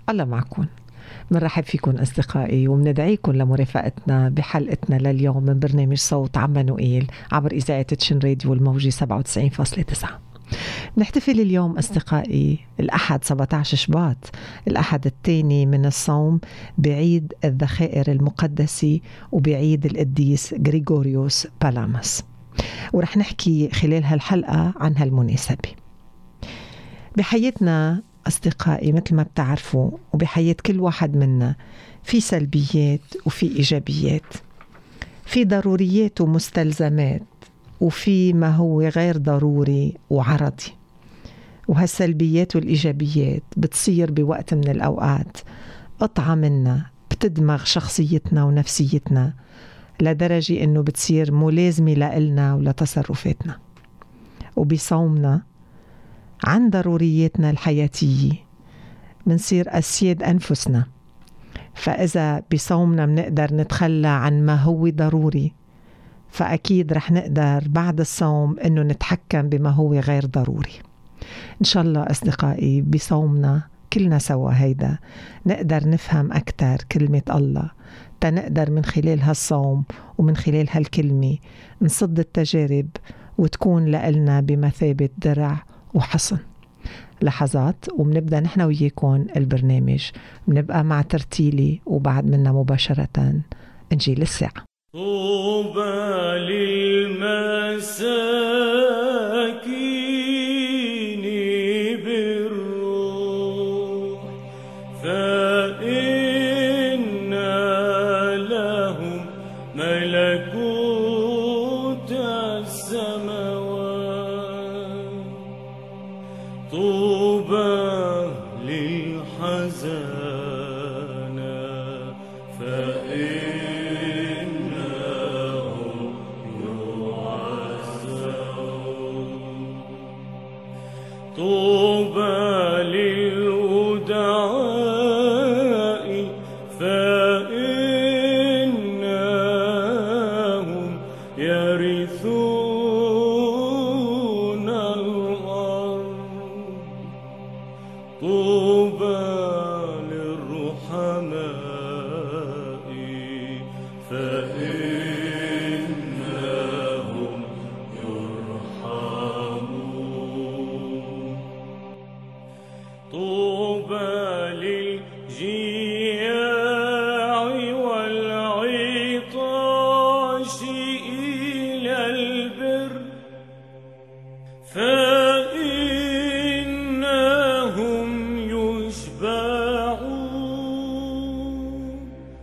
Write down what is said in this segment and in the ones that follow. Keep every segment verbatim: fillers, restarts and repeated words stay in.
الله معكم. منرحب فيكم أصدقائي ومندعيكم لمرافقتنا بحلقتنا لليوم من برنامج صوت عمانوئيل عبر إذاعة تشن راديو الموجي سبعة وتسعين فاصلة تسعة. نحتفل اليوم أصدقائي الأحد سبعة عشر شباط، الأحد الثاني من الصوم، بعيد الذخائر المقدسة وبعيد القديس غريغوريوس بالامس، ورح نحكي خلال هالحلقة عن هالمناسبة. بحياتنا أصدقائي مثل ما بتعرفوا وبحياة كل واحد منا في سلبيات وفي إيجابيات، في ضروريات ومستلزمات، وفي ما هو غير ضروري وعرضي. وهالسلبيات والإيجابيات بتصير بوقت من الأوقات قطعة منا بتدمغ شخصيتنا ونفسيتنا لدرجة إنه بتصير ملازمة لإلنا ولتصرفاتنا. وبصومنا عن ضرورياتنا الحياتية منصير أسياد أنفسنا، فإذا بصومنا منقدر نتخلى عن ما هو ضروري، فأكيد رح نقدر بعد الصوم إنه نتحكم بما هو غير ضروري. إن شاء الله أصدقائي بصومنا كلنا سوا هيدا نقدر نفهم أكتر كلمة الله، تنقدر من خلال هالصوم ومن خلال هالكلمة نصد التجارب وتكون لإلنا بمثابة درع وحصن. لحظات ومنبدأ نحن وياكم البرنامج، منبقى مع ترتيلي وبعد منا مباشرة إنجيل الساعة. طوبى للمساكين بالروح فإن لهم ملكوت السماوات. طوبى للحزانى فإن طوبى للودعاء فإنهم يرثون الأرض. طوبى للرحماء فإنهم يرحمون. طوبى للجياع والعطاش إلى البر فإنهم يشبعون.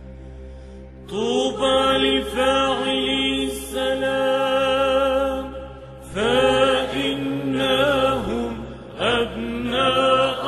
طوبى لفاعلي السلام فإنهم أبناء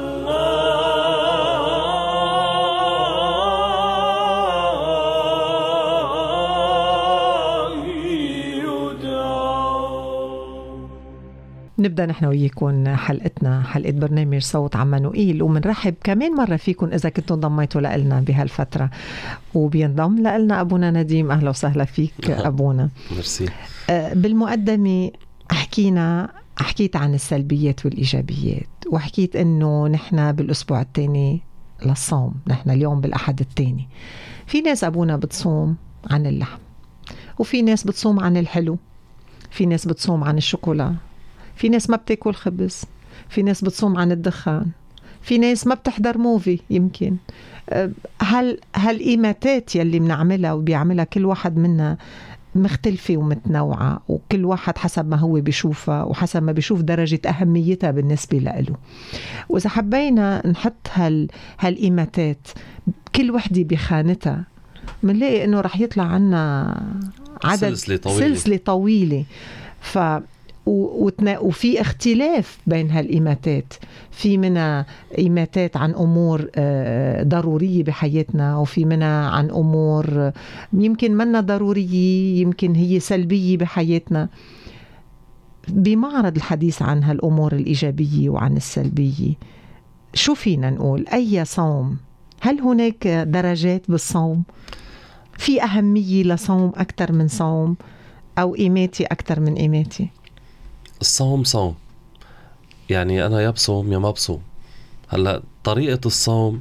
نبدأ نحن وياكم حلقتنا، حلقة برنامج صوت عمانوئيل، ومنرحب كمان مرة فيكم إذا كنتوا انضميتوا لنا بهالفترة. وبينضم لنا أبونا نديم. أهلا وسهلا فيك أبونا. مرسي. بالمقدمة حكينا حكيت عن السلبيات والإيجابيات، وحكيت إنه نحن بالأسبوع الثاني للصوم، نحن اليوم بالأحد الثاني. في ناس أبونا بتصوم عن اللحم، وفي ناس بتصوم عن الحلو، في ناس بتصوم عن الشوكولا، في ناس ما بتاكل خبز، في ناس بتصوم عن الدخان، في ناس ما بتحضر موفي. يمكن هل هالقيمتات يلي منعملها وبيعملها كل واحد منا مختلفة ومتنوعة، وكل واحد حسب ما هو بيشوفها وحسب ما بيشوف درجة أهميتها بالنسبة له. وإذا حبينا نحط هال هالقيمتات كل وحدة بخانتها، منلاقي إنه رح يطلع عنا عدد سلسلة طويلة, سلسلة طويلة. ف وفي اختلاف بين هالقيمتات، في منها قيمتات عن أمور ضرورية بحياتنا، وفي منها عن أمور يمكن منا ضرورية، يمكن هي سلبية بحياتنا. بمعرض الحديث عن هالأمور الإيجابية وعن السلبية، شو فينا نقول؟ أي صوم؟ هل هناك درجات بالصوم؟ في أهمية لصوم أكتر من صوم، أو قيماتي أكتر من قيماتي؟ الصوم صوم، يعني أنا يا بصوم يا ما بصوم، هلا طريقة الصوم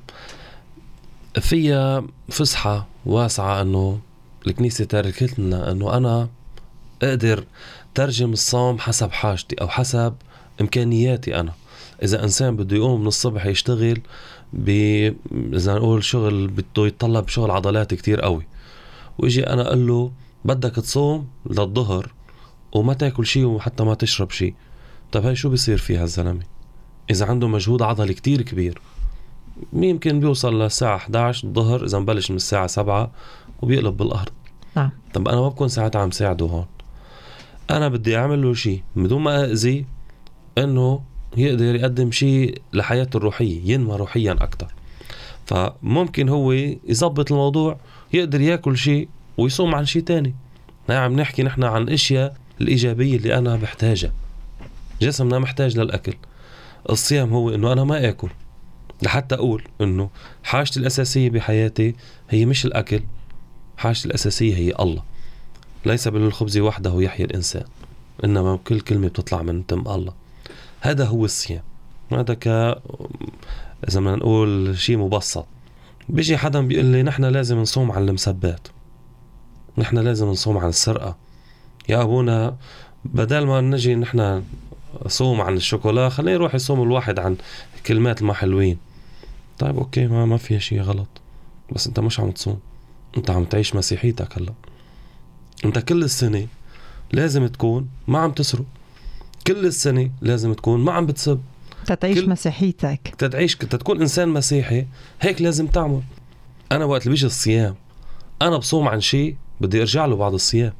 فيها فسحة واسعة، أنه الكنيسة تركت لنا أنه أنا أقدر ترجم الصوم حسب حاجتي أو حسب إمكانياتي. أنا إذا إنسان بده يقوم من الصبح يشتغل ب إذا نقول شغل بده يتطلب شغل عضلات كتير قوي، ويجي أنا أقول له بدك تصوم للظهر وما تاكل شيء وحتى ما تشرب شيء، طب هاي شو بيصير فيها الزلمة؟ إذا عنده مجهود عضلي كتير كبير يمكن بيوصل للساعة إحدى عشر الظهر، إذا مبلش من الساعة سبعة وبيقلب بالأرض. نعم. طب أنا ما بكون ساعتها عم ساعده هون، أنا بدي أعمل له شيء بدون ما أذي إنه يقدر يقدم شيء لحياته الروحية، ينمى روحيا أكتر. فممكن هو يزبط الموضوع، يقدر يأكل شيء ويصوم عن شيء تاني. نعم نحكي نحن عن إشياء الإيجابية اللي أنا بحتاجها، جسمنا محتاج للأكل. الصيام هو إنه أنا ما أكل لحتى أقول إنه حاجتي الأساسية بحياتي هي مش الأكل، حاجتي الأساسية هي الله. ليس بالخبز وحده يحيى الإنسان، إنما كل كلمة بتطلع من تم الله. هذا هو الصيام. هذا ك إذا ما نقول شيء مبسط. بيجي حدا بيقول لي نحن لازم نصوم عن المسبات، نحن لازم نصوم عن السرقة. يا أبونا بدل ما نجي نحن صوم عن الشوكولا خليه يروح يصوم الواحد عن كلمات ما حلوين. طيب أوكي، ما ما فيها شيء غلط، بس أنت مش عم تصوم، أنت عم تعيش مسيحيتك. هلا أنت كل السنة لازم تكون ما عم تسرق، كل السنة لازم تكون ما عم بتسب، تتعيش مسيحيتك، تتعيش تتكون إنسان مسيحي. هيك لازم تعمل. أنا وقت اللي بيجي الصيام أنا بصوم عن شيء بدي أرجع له بعد الصيام،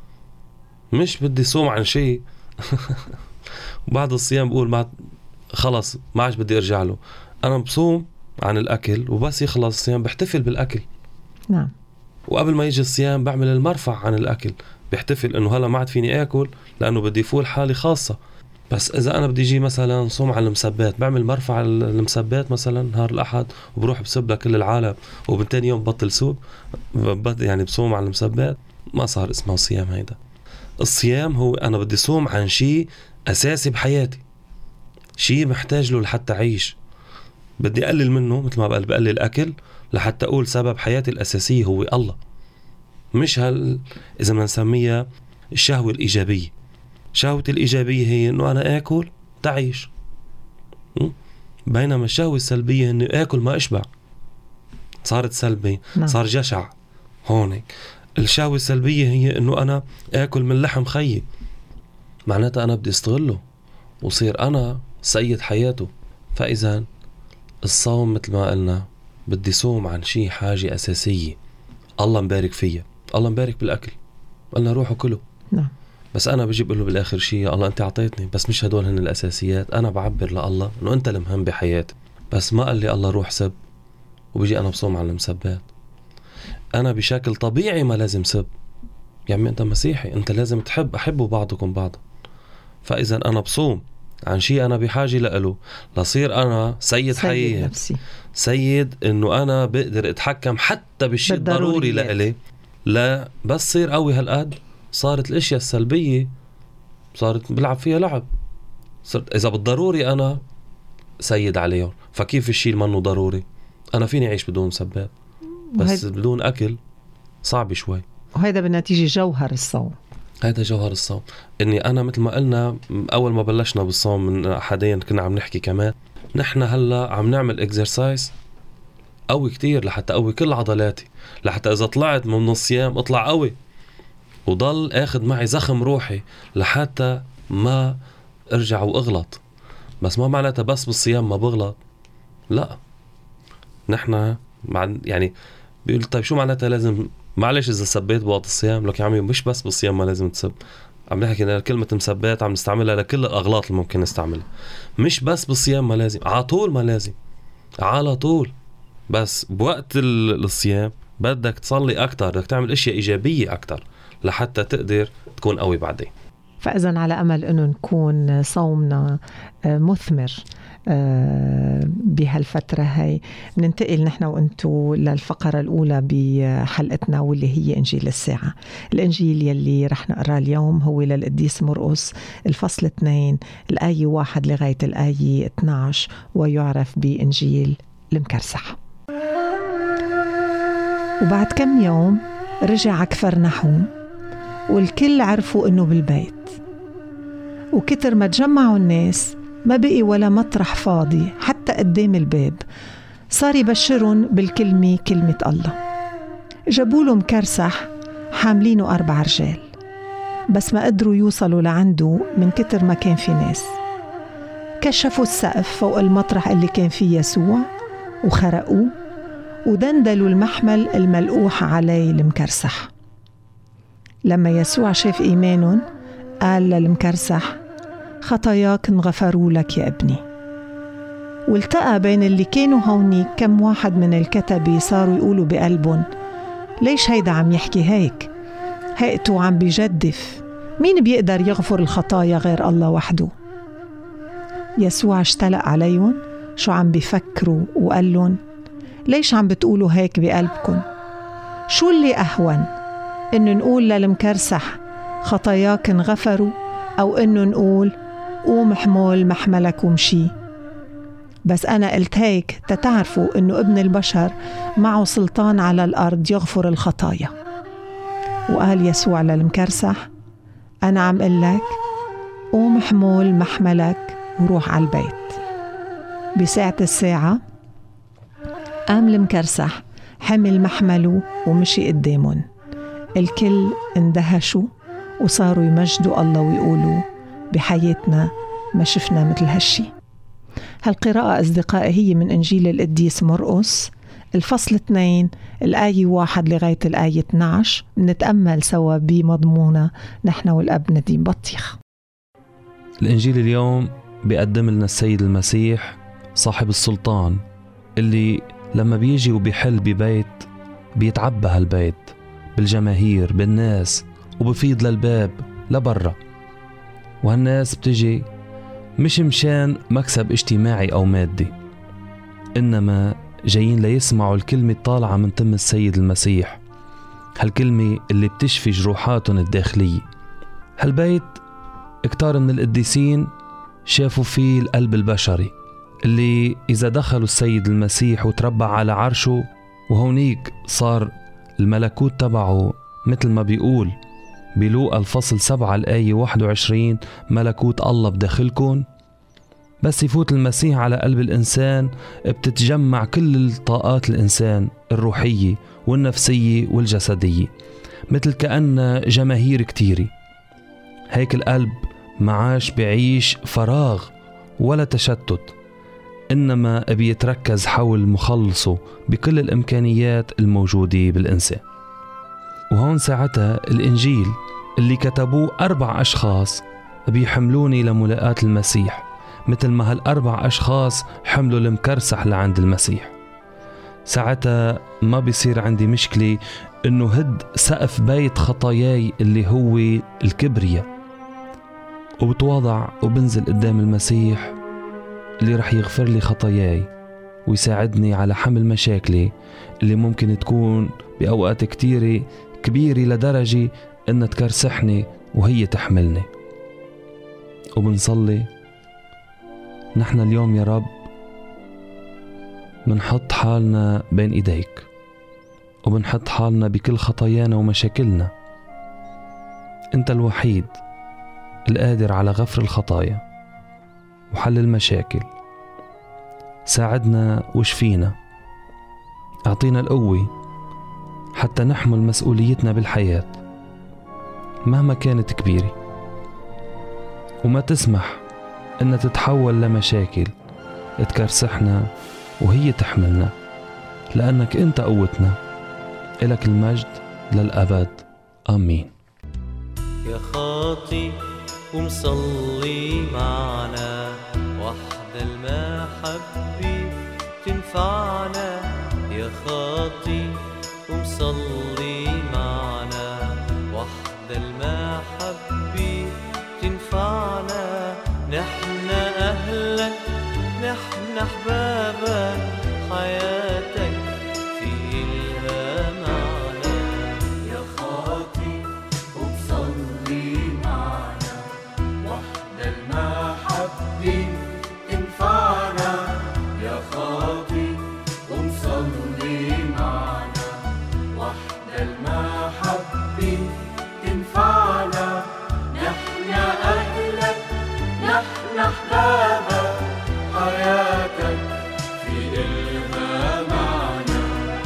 مش بدي صوم عن شيء وبعد الصيام بقول ما خلص ما عادش بدي أرجع له. أنا بصوم عن الأكل وبس يخلص الصيام بحتفل بالأكل. نعم. وقبل ما يجي الصيام بعمل المرفع عن الأكل، بحتفل إنه هلا ما عاد فيني آكل لأنه بدي فول حالي خاصة. بس إذا أنا بدي جي مثلا صوم على المسبات، بعمل مرفع المسبات مثلا نهار الأحد وبروح بسب لكل العالم، وبالتاني يوم بطل سوب يعني بصوم على المسبات، ما صار اسمه صيام. هيدا الصيام هو أنا بدي صوم عن شيء أساسي بحياتي، شيء محتاج له لحتى أعيش، بدي أقلل منه مثل ما بقل بقلل الأكل لحتى أقول سبب حياتي الأساسية هو الله. مش هال إذا ما نسميها الشهوة الإيجابية. شهوة الإيجابية هي إنه أنا آكل تعيش، بينما الشهوة السلبية إنه آكل ما أشبع، صارت سلبي. نعم. صار جشع هون. الشهوة السلبية هي إنه أنا آكل من لحم خيي، معناتها أنا بدي استغله وصير أنا سيد حياته. فإذا الصوم مثل ما قلنا بدي صوم عن شيء حاجة أساسية الله مبارك فيها. الله مبارك بالأكل، قلنا روحوا كله. نعم. بس أنا بجيب له بالآخر شيء الله أنت عطيتني، بس مش هدول هن الأساسيات. أنا بعبر لله إنه أنت المهم بحياتي، بس ما قال لي الله روح سب وبيجي أنا بصوم على المسبات. أنا بشكل طبيعي ما لازم سب، يعني أنت مسيحي أنت لازم تحب، أحبوا بعضكم بعضا. فإذا أنا بصوم عن شيء أنا بحاجة لأله لصير أنا سيد, سيد حياتي نفسي. سيد إنه أنا بقدر أتحكم حتى بالشيء الضروري لإلي، لا بس صير قوي هالقد صارت الاشياء السلبية صارت بلعب فيها لعب. صرت اذا بالضروري انا سيد عليهم، فكيف الشيء اللي منه ضروري؟ انا فيني اعيش بدون مسبات، بس وهيد... بدون اكل صعب شوي. وهذا بالنتيجة جوهر الصوم. هذا جوهر الصوم، اني انا مثل ما قلنا اول ما بلشنا بالصوم من حدين كنا عم نحكي كمان، نحن هلا عم نعمل اكسرسايز قوي كتير لحتى قوي كل عضلاتي، لحتى اذا طلعت من الصيام اطلع قوي وضل اخذ معي زخم روحي لحتى ما ارجع واغلط. بس ما معناتها بس بالصيام ما بغلط، لا. نحن مع يعني بيقول طيب شو معناتها لازم معلش اذا سبيت بوقت الصيام؟ لك يا عمي مش بس بالصيام ما لازم تسب، عم نحكي كلمة مسبات عم نستعملها لكل الاغلاط اللي ممكن نستعملها. مش بس بالصيام ما لازم، على طول ما لازم، على طول. بس بوقت الصيام بدك تصلي اكتر، بدك تعمل اشياء ايجابية اكتر لحتى تقدر تكون قوي بعدين. فإذن على أمل أنه نكون صومنا مثمر بهالفترة هاي. ننتقل نحن وانتو للفقرة الأولى بحلقتنا واللي هي إنجيل الساعة. الإنجيل يلي رح نقرأ اليوم هو للقديس مرقس الفصل اثنين الآية واحد لغاية الآية اثني عشر، ويعرف بإنجيل المكرسح. وبعد كم يوم رجع كفرنحوم، والكل عرفوا إنه بالبيت، وكتر ما تجمعوا الناس ما بقي ولا مطرح فاضي حتى قدام الباب. صار يبشرون بالكلمة كلمة الله. جابوا له مكرسح حاملينه أربع رجال، بس ما قدروا يوصلوا لعنده من كتر ما كان في ناس. كشفوا السقف فوق المطرح اللي كان فيه يسوع وخرقوه، ودندلوا المحمل الملقوح عليه المكرسح. لما يسوع شاف إيمانهم قال للمكرسح: خطاياك انغفروا لك يا ابني. والتقى بين اللي كانوا هونيك كم واحد من الكتبة صاروا يقولوا بقلبهم: ليش هيدا عم يحكي هيك؟ هيئته عم بيجدف، مين بيقدر يغفر الخطايا غير الله وحده؟ يسوع اشتلق عليهم شو عم بيفكروا وقال لهم: ليش عم بتقولوا هيك بقلبكم؟ شو اللي أهون، إنه نقول للمكرسح خطاياك انغفروا، أو إنه نقول قوم حمول محملك ومشي؟ بس أنا قلت هيك تتعرفوا إنه ابن البشر معه سلطان على الأرض يغفر الخطايا. وقال يسوع للمكرسح: أنا عم قلك قوم حمول محملك وروح على البيت. بساعة الساعة قام المكرسح حمل محمله ومشي قدامهم. الكل اندهشوا وصاروا يمجدوا الله ويقولوا: بحياتنا ما شفنا مثل هالشي. هالقراءة أصدقائي هي من إنجيل القديس مرقس الفصل اثنين الآية واحد لغاية الآية اثني عشر. نتأمل سوا بمضمونة نحن والأب نديم بطيخ. الإنجيل اليوم بيقدم لنا السيد المسيح صاحب السلطان، اللي لما بيجي وبيحل ببيت بيتعبى هالبيت بالجماهير بالناس، وبفيض للباب لبرا. وهالناس بتجي مش مشان مكسب اجتماعي أو مادي، إنما جايين ليسمعوا الكلمة الطالعة من تم السيد المسيح، هالكلمة اللي بتشفي جروحاتهم الداخلية. هالبيت اكتار من القديسين شافوا فيه القلب البشري، اللي إذا دخلوا السيد المسيح وتربع على عرشه، وهونيك صار الملكوت تبعه مثل ما بيقول بلوقا الفصل سبعة الآية واحد وعشرين: ملكوت الله بداخلكم. بس يفوت المسيح على قلب الإنسان بتتجمع كل الطاقات الإنسان الروحية والنفسية والجسدية، مثل كأن جماهير كتيرة. هيك القلب معاش بيعيش فراغ ولا تشتت، إنما بيتركز حول مخلصه بكل الإمكانيات الموجودة بالإنسان. وهون ساعتها الإنجيل اللي كتبوه أربع أشخاص بيحملوني لملاقاة المسيح، مثل ما هالأربع أشخاص حملوا المكرسح لعند المسيح. ساعتها ما بيصير عندي مشكلة إنه هد سقف بيت خطاياي اللي هو الكبرياء، وبتواضع وبنزل قدام المسيح اللي رح يغفر لي خطاياي ويساعدني على حمل مشاكلي اللي ممكن تكون بأوقات كتيرة كبيرة لدرجة إن تكرسحني وهي تحملني. وبنصلي: نحن اليوم يا رب بنحط حالنا بين إيديك، وبنحط حالنا بكل خطايانا ومشاكلنا. أنت الوحيد القادر على غفر الخطايا وحل المشاكل. ساعدنا وشفينا، أعطينا القوة حتى نحمل مسؤوليتنا بالحياة مهما كانت كبيرة، وما تسمح إن تتحول لمشاكل تكرسحنا وهي تحملنا، لأنك أنت قوتنا. إلك المجد للأبد، آمين. يا خاطي ومصلي معنا، وحدة المحبة تنفعنا. يا خاطي ومصلي معنا، وحدة المحبة تنفعنا. نحن أهلك، نحن بابا حياتك في إلها معنى. يا خاطي ومصلي معنا، وحدة المحبة تنفعنا. يا خاطي ومصلي معنا، وحدة المحبة تنفعنا. نحن أهلك، نحن أحبابك، حياتك في إلها معنى.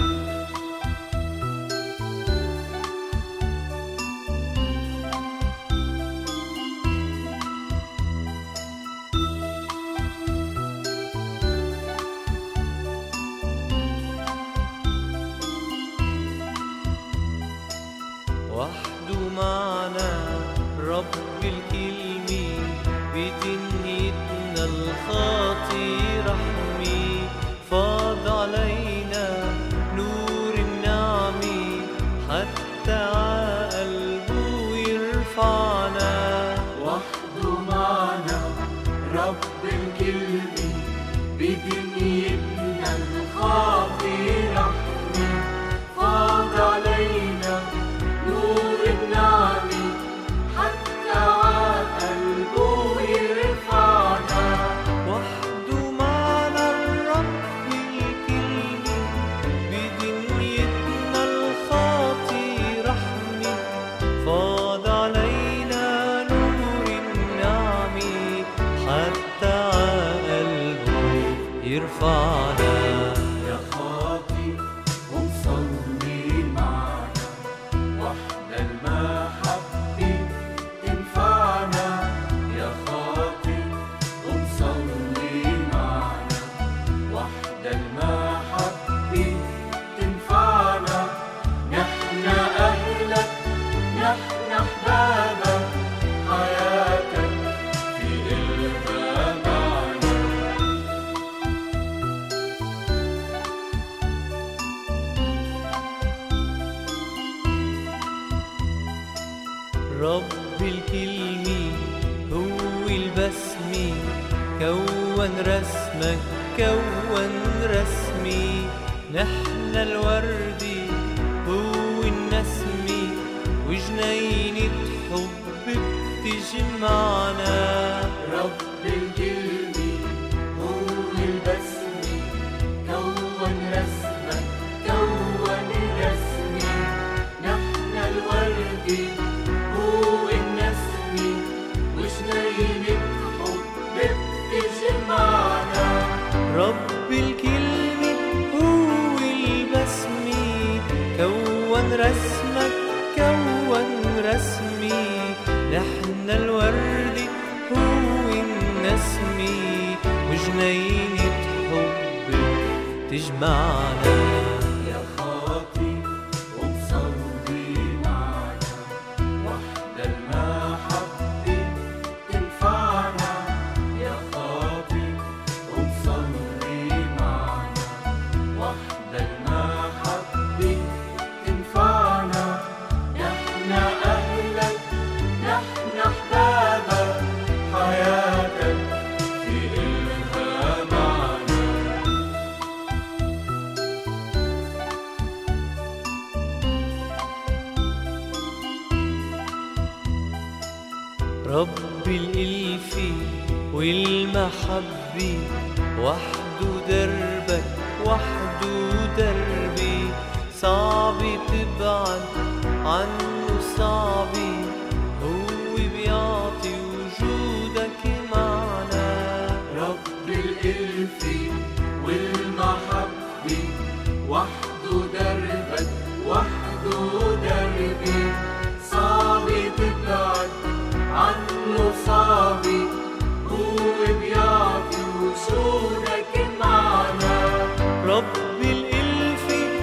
وحده معنا رب الكلمة، بدنيتنا الخاطي رحمي. فاض علينا نور النعمة، حتى عقلبه يرفعنا. وحده معنا رب الكلمة، بدنيتنا الخاطي رحمة. فاض علينا نور النعمة، حتى عقلبه يرفعنا. وحده معنا الرب الكلمة، بدنيتنا الخاطي رحمة. فاض علينا نور النعمة، حتى عقلبه يرفعنا. يا خاطي ومصلي معنا، وحدة المحبة تنفعنا. يا خاطي ومصلي معنا، وحدة المحبة تنفعنا. نحن أهلك، نحن أحبابك، حياتك في إلها معنى. رب الكلمة هو البسمة، كون رسمك كون رسمي. نحن الوردي هو النسمة، وجنينة حب بتجمعنا. رب الكلمة هو البسمة، كون رسمك كون رسمي. نحن الورد هو النسمة، وجنينة حب بتجمعنا. رب الكلمة هو البسمة، كون رسمك كون رسمي. نحن الورد هو النسمة، وجنينة حب تجمعنا. يا خاطي ومصلي معنا، وحدة المحبة تنفعنا. يا خاطي ومصلي معنا، وحدة المحبة تنفعنا. نحن أهلك، نحن أحبابك، حياتك في إلها معنى. رب الإلف والمحبة، وحده دربك وحده دربي. صعب تبعد عنه صعب، هو بيعطي وجودك معنا. رب الإلف والمحبة، وحده دربك وحده دربي. صعب تبعد عنه صعب، هو بيعطي وجودك معنا. رب الإلف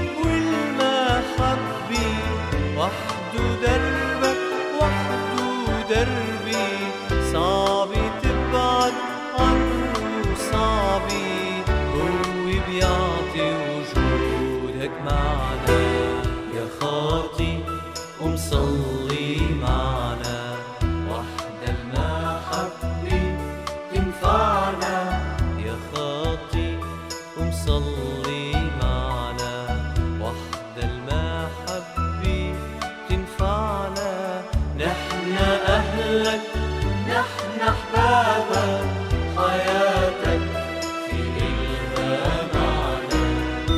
والمحبة، وحده دربك وحده دربي. صعب تبعد عنه صعب، هو بيعطي وجودك معنا. يا خاطي ومصلي معنا، وحدة المحبة تنفعنا. يا خاطي صلي معنا وحد المحبة تنفعنا. نحن أهلك نحن أحبابك حياتك في إلها معنا.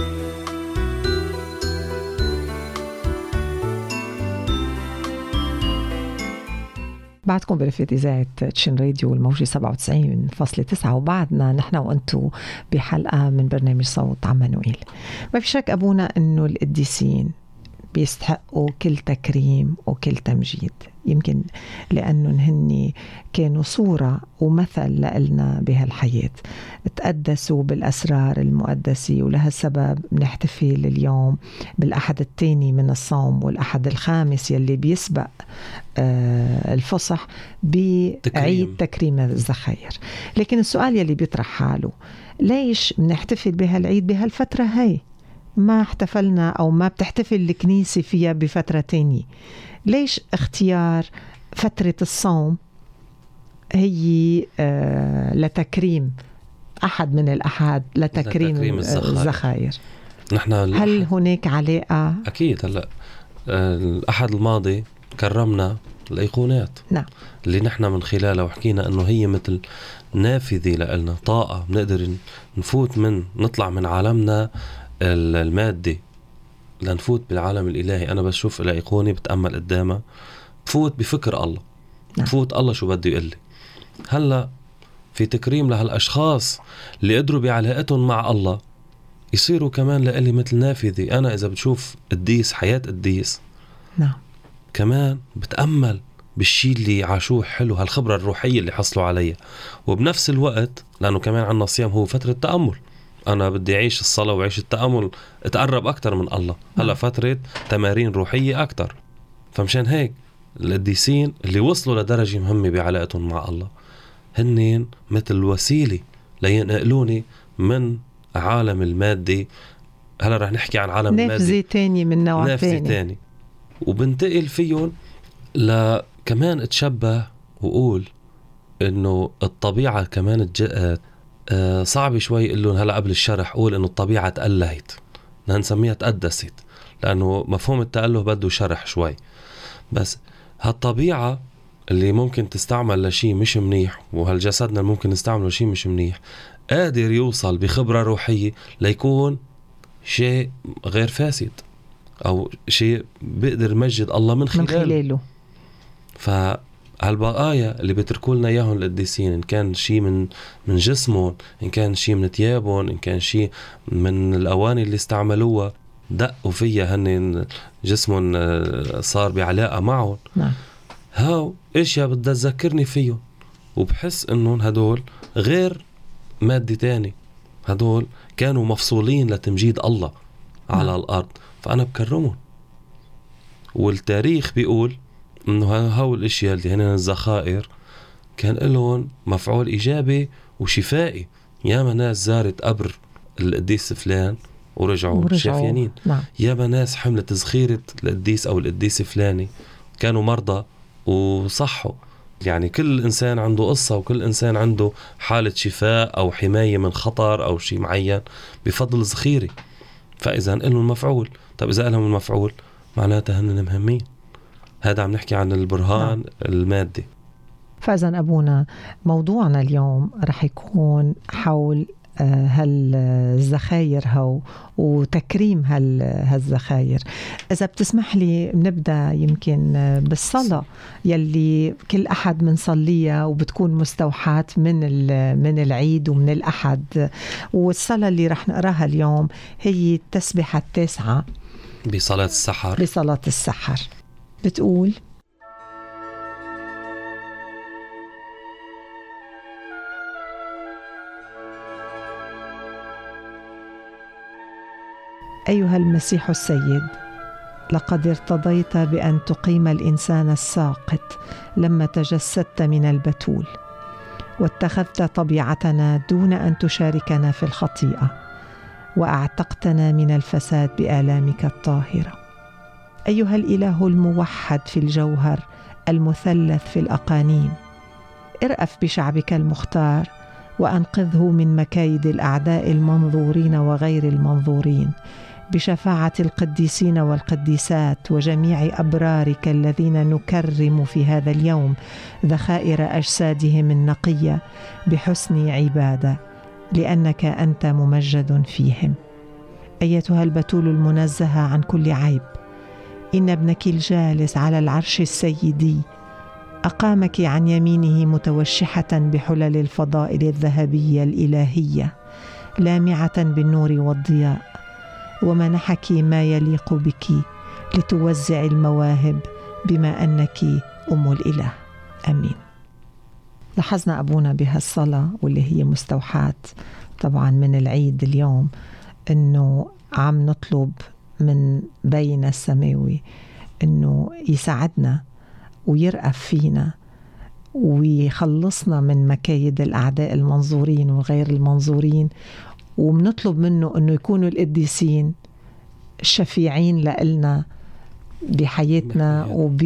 بعدكم برفقة إذاعة تشين راديو الموجة سبعة وتسعين فاصلة تسعة، وبعدنا نحن وأنتو بحلقة من برنامج صوت عمانوئيل. ما في شك أبونا أنه القديسين بيستحقوا كل تكريم وكل تمجيد، يمكن لأنه هن كانوا صورة ومثل لنا بهالحياة، تقدسوا بالأسرار المقدسة، ولهالسبب نحتفل اليوم بالأحد الثاني من الصوم والأحد الخامس يلي بيسبق آه الفصح بعيد تكريم الزخاير. لكن السؤال يلي بيطرح حاله، ليش بنحتفل بهالعيد بهالفترة هاي؟ ما احتفلنا أو ما بتحتفل الكنيسة فيها بفترة تانية. ليش اختيار فترة الصوم هي آه لتكريم أحد من الأحد لتكريم, لتكريم الزخاير؟ نحن هل هناك علاقة؟ أكيد. هلأ الأحد الماضي كرمنا الأيقونات، نعم، اللي نحن من خلالها وحكينا أنه هي مثل نافذة لنا، طاقة بنقدر نفوت من نطلع من عالمنا المادي لنفوت بالعالم الإلهي. أنا بشوف الأيقونة بتأمل قدامها، بفوت بفكر الله، نعم. بفوت الله شو بده يقول لي. هلأ في تكريم لهالأشخاص اللي قدروا بعلاقتهم مع الله يصيروا كمان لإلي مثل نافذة. أنا إذا بتشوف قديس، حياة قديس، نعم، كمان بتأمل بالشي اللي عاشوه حلو، هالخبرة الروحية اللي حصلوا عليها. وبنفس الوقت لأنه كمان عنا صيام هو فترة تأمل، أنا بدي أعيش الصلاة وعيش التأمل، أتقرب أكتر من الله. هلأ فترة تمارين روحية أكتر. فمشان هيك القديسين اللي وصلوا لدرجة مهمة بعلاقتهم مع الله هنين مثل وسيلة لينقلوني من عالم المادي. هلأ رح نحكي عن عالم المادي، نافذة تاني من نوع نافذة تاني. تاني، وبنتقل فيهم لكمان اتشبه وقول إنه الطبيعة كمان تجأت. آه صعب شوي يقولون هلأ قبل الشرح قول إنه الطبيعة تألهت، نسميها تقدست، لأنه مفهوم التأله بده شرح شوي. بس هالطبيعة اللي ممكن تستعمل لشي مش منيح، وهالجسدنا ممكن نستعمله لشي مش منيح، قادر يوصل بخبرة روحية ليكون شيء غير فاسد، أو شيء بيقدر يمجد الله من خلاله, من خلاله. فهالبقايا اللي بيتركوا لنا إياهم القديسين، إن كان شيء من من جسمهم، إن كان شيء من ثيابهم، إن كان شيء من الأواني اللي استعملوها دقوا فيها هن جسمهم صار بعلاقة معهم. نعم. هاو إشياء بدها تذكرني فيهم، وبحس إنهم هدول غير مادي تاني، هدول كانوا مفصولين لتمجيد الله على نعم. الأرض، فأنا بكرمهم. والتاريخ بيقول إنه هاو الإشياء اللي هن الزخائر كان لهم مفعول إيجابي وشفائي. ياما ناس زارت قبر القديس فلان ورجعوا شافيانين، نعم. ياما ناس حملت ذخيرة القديس أو القديس فلاني كانوا مرضى وصحوا. يعني كل إنسان عنده قصة، وكل إنسان عنده حالة شفاء أو حماية من خطر أو شيء معين بفضل ذخيرة. فإذا إلهم المفعول. طب إذا إلهم المفعول معناتها هن مهمين. هذا عم نحكي عن البرهان نعم. المادي. فإذا أبونا موضوعنا اليوم رح يكون حول هالزخاير هو وتكريم هالزخاير. إذا بتسمح لي بنبدأ يمكن بالصلاة يلي كل أحد منصليها وبتكون مستوحاة من من العيد ومن الأحد. والصلاة اللي رح نقراها اليوم هي التسبيحة التاسعة بصلاة السحر. بصلاة السحر بتقول: أيها المسيح السيد، لقد ارتضيت بأن تقيم الإنسان الساقط لما تجسدت من البتول، واتخذت طبيعتنا دون أن تشاركنا في الخطيئة، وأعتقتنا من الفساد بآلامك الطاهرة. أيها الإله الموحد في الجوهر المثلث في الأقانيم، ارأف بشعبك المختار وأنقذه من مكايد الأعداء المنظورين وغير المنظورين، بشفاعة القديسين والقديسات وجميع أبرارك الذين نكرم في هذا اليوم ذخائر أجسادهم النقية بحسن عبادة، لأنك أنت ممجد فيهم. أيتها البتول المنزهة عن كل عيب، إن ابنك الجالس على العرش السيدي أقامك عن يمينه متوشحة بحلل الفضائل الذهبية الإلهية لامعة بالنور والضياء، ومنحك ما يليق بك لتوزع المواهب بما أنك أم الإله. أمين. لاحظنا أبونا بهالصلاة واللي هي مستوحاة طبعا من العيد اليوم أنه عم نطلب من بينا السماوي أنه يساعدنا ويرأف فينا ويخلصنا من مكايد الأعداء المنظورين وغير المنظورين، ومنطلب منه أنه يكونوا القديسين الشفيعين لنا بحياتنا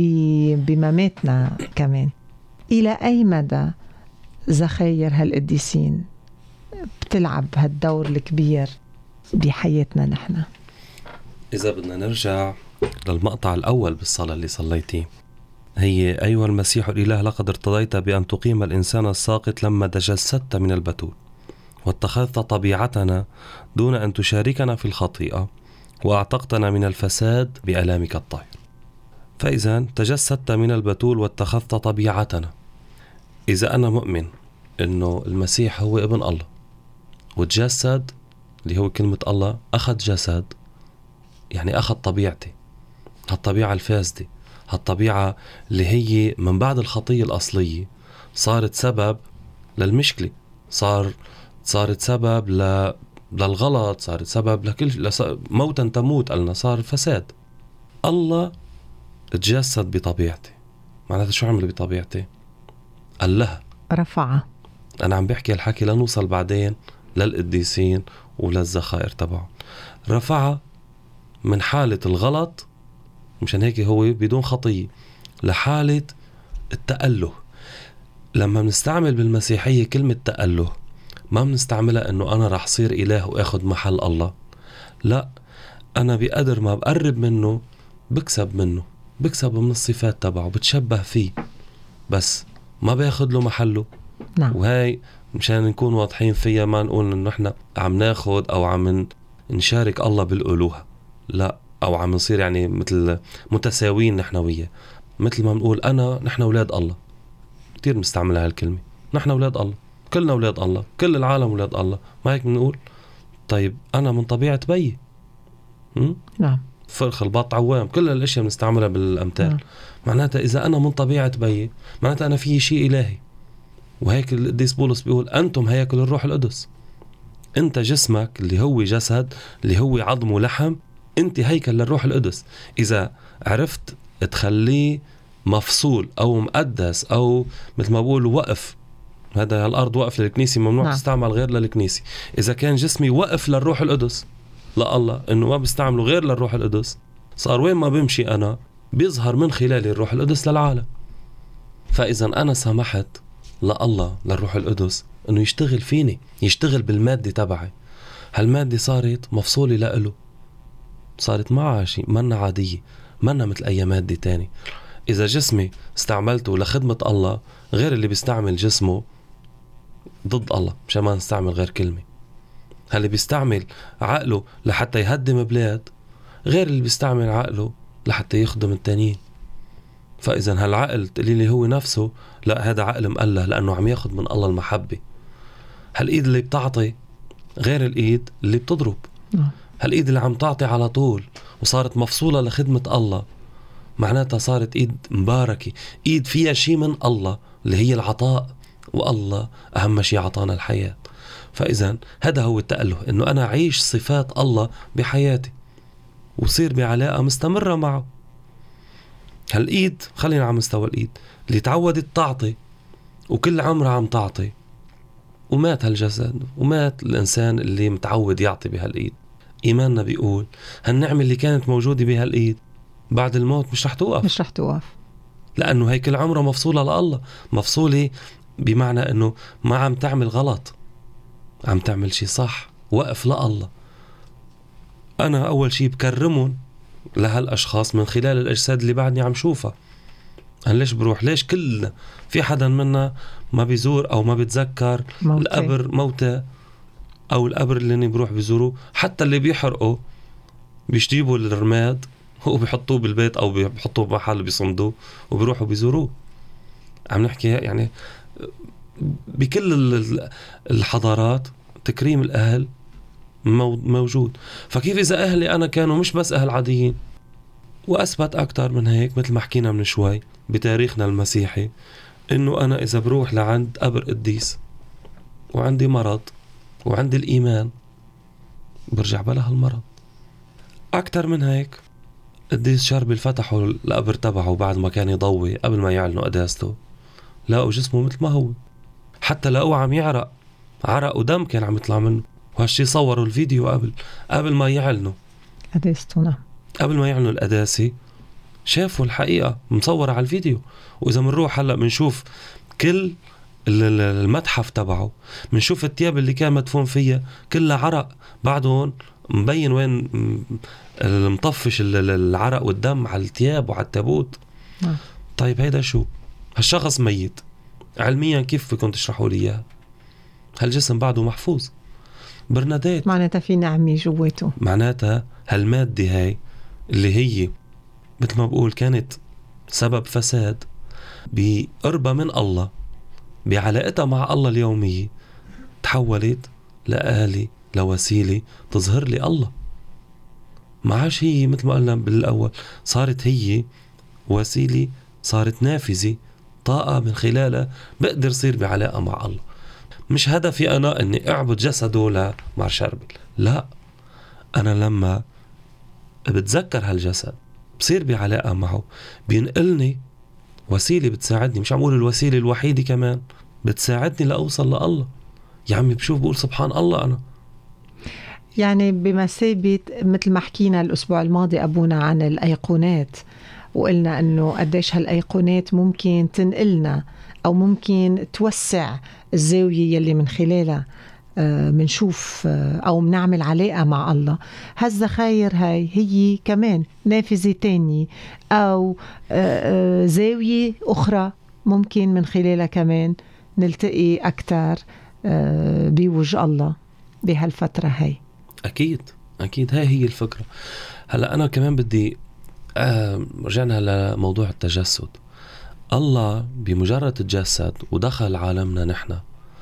وبمماتنا كمان. إلى أي مدى زخاير هالقديسين بتلعب هالدور الكبير بحياتنا نحن؟ إذا بدنا نرجع للمقطع الأول بالصلاة اللي صليتيه، هي أيها المسيح الإله لقد ارتضيت بأن تقيم الإنسان الساقط لما تجسدت من البتول واتخذت طبيعتنا دون أن تشاركنا في الخطيئة، وأعتقتنا من الفساد بألامك الطاهر. فإذا تجسدت من البتول واتخذت طبيعتنا، إذا أنا مؤمن أنه المسيح هو ابن الله وتجسد اللي هو كلمة الله، أخذ جسد يعني أخذ طبيعتي، هالطبيعة الفاسدة، هالطبيعة اللي هي من بعد الخطية الأصلية صارت سبب للمشكلة، صار صارت سبب ل... للغلط، صارت سبب لكل لص... موتا تموت قلنا، صار فساد. الله تجسد بطبيعتي، معناتها شو عمل بطبيعتي؟ قال لها رفعها. أنا عم بحكي الحكي لنوصل بعدين للقديسين وللذخائر تبعه. رفعها من حالة الغلط، مشان هيك هو بدون خطية، لحالة التأله. لما بنستعمل بالمسيحية كلمة تأله ما بنستعملها انه انا رح صير اله واخد محل الله، لا، انا بقدر ما بقرب منه بكسب منه، بكسب من الصفات تبعه، بتشبه فيه، بس ما باخد له محله. نعم. وهي مشان نكون واضحين فيها، ما نقول انه احنا عم ناخد او عم نشارك الله بالالوهة، لا، او عم نصير يعني مثل متساويين نحن وياه، مثل ما بنقول انا نحن اولاد الله. كتير مستعملها هالكلمة، نحن اولاد الله، كلنا اولاد الله، كل العالم اولاد الله، ما هيك بنقول؟ طيب انا من طبيعة بيي. نعم. فرخ، البط، عوام، كل الاشياء بنستعملها بالامثال. نعم. معناتها اذا انا من طبيعة بيي معناتها انا في شيء الهي. وهيك القديس بولس بيقول انتم هيكل الروح القدس. انت جسمك اللي هو جسد، اللي هو عظم ولحم، انت هيكل للروح القدس. اذا عرفت تخليه مفصول او مقدس او مثل ما بقولوا وقف، هذا الارض وقف للكنيسة، ممنوع نعم. تستعمل غير للكنيسة. اذا كان جسمي وقف للروح القدس، لا الله انه ما بستعمله غير للروح القدس، صار وين ما بمشي انا بيظهر من خلال الروح القدس للعالم. فاذا انا سمحت لا الله للروح القدس انه يشتغل فيني، يشتغل بالمادة تبعي، هالمادة صارت مفصولة لإله، صارت معها شيء، منا عادية، منا مثل اي مادة تاني. اذا جسمي استعملته لخدمة الله غير اللي بيستعمل جسمه ضد الله، مشان ما نستعمل غير كلمة. هل بيستعمل عقله لحتى يهدم بلاد غير اللي بيستعمل عقله لحتى يخدم التانيين. فإذا هالعقل اللي هو نفسه، لا، هذا عقل مقله لأنه عم ياخد من الله المحبة. هالإيد اللي بتعطي غير الإيد اللي بتضرب. هالإيد اللي عم تعطي على طول وصارت مفصولة لخدمة الله معناتها صارت إيد مباركة، إيد فيها شيء من الله اللي هي العطاء، والله أهم شيء عطانا الحياة. فإذا هذا هو التأله، إنه أنا أعيش صفات الله بحياتي وصير بعلاقة مستمرة معه. هالإيد، خلينا على مستوى الإيد اللي تعودت تعطي وكل عمرها عم تعطي، ومات هالجسد ومات الإنسان اللي متعود يعطي بهالإيد. إيماننا بيقول هالنعمة اللي كانت موجودة بهالإيد بعد الموت مش رح توقف، مش رح توقف، لأنه هي كل عمرها مفصولة لله. مفصولة بمعنى أنه ما عم تعمل غلط، عم تعمل شي صح، وقف لله. أنا أول شي بكرمهم لهالأشخاص من خلال الأجساد اللي بعدني عم شوفها. أنا ليش بروح؟ ليش كل في حدا منا ما بيزور أو ما بيتذكر موتى. القبر موتى أو القبر اللي بروح بيزوروه؟ حتى اللي بيحرقوا بيجيبوا الرماد وبيحطوه بالبيت أو بيحطوه بمحل بيصندوه وبيروحوا بيزوروه. عم نحكي يعني بكل الحضارات تكريم الأهل موجود. فكيف إذا أهلي أنا كانوا مش بس أهل عاديين؟ وأثبت أكتر من هيك مثل ما حكينا من شوي بتاريخنا المسيحي إنه أنا إذا بروح لعند قبر قديس وعندي مرض وعندي الإيمان برجع بلا هالمرض. أكتر من هيك قديس شربي فتحوا القبر تبعه بعد ما كان يضوي قبل ما يعلنوا قداسته، لقوا جسمه مثل ما هو، حتى لقوا عم يعرق عرق ودم كان عم يطلع منه. وهالشي صوروا الفيديو قبل قبل ما يعلنوا قداستنا، قبل ما يعلنوا القداسة شافوا الحقيقة مصورة على الفيديو. وإذا منروح هلأ منشوف كل المتحف تبعه، منشوف التياب اللي كان مدفون فيها كلها عرق، بعدهم مبين وين المطفش العرق والدم على التياب وعلى التابوت. نعم. طيب هيدا شو؟ هالشخص ميت علميا، كيف فيكم تشرحوا لي اياه؟ هالجسم بعده محفوظ. برناديت معناتها في نعمة جواته، معناتها هالمادة هاي اللي هي مثل ما بقول كانت سبب فساد بقربة من الله، بعلاقتها مع الله اليومية، تحولت لآلة لوسيلة تظهر لي الله. ما عاش هي مثل ما قلنا بالأول، صارت هي وسيلة، صارت نافذة، طاقة من خلالها بقدر صير بعلاقة مع الله. مش هدفي أنا أني أعبد جسده لمار شربل، لا، أنا لما بتذكر هالجسد بصير بعلاقة معه، بينقلني وسيلة بتساعدني، مش عم أقول الوسيلة الوحيدة، كمان بتساعدني لأوصل لله. يا عمي بشوف بقول سبحان الله. أنا يعني بمثابة مثل ما حكينا الأسبوع الماضي أبونا عن الأيقونات، وقلنا أنه قديش هالأيقونات ممكن تنقلنا أو ممكن توسع الزاوية يلي من خلالها منشوف أو منعمل علاقة مع الله. هالزخاير هاي هي كمان نافذة تانية أو زاوية أخرى ممكن من خلالها كمان نلتقي أكتر بوجه الله بهالفترة هاي. أكيد أكيد هاي هي الفكرة. هلأ أنا كمان بدي آه رجعنا لموضوع التجسد. الله بمجرد تجسد ودخل عالمنا، نحن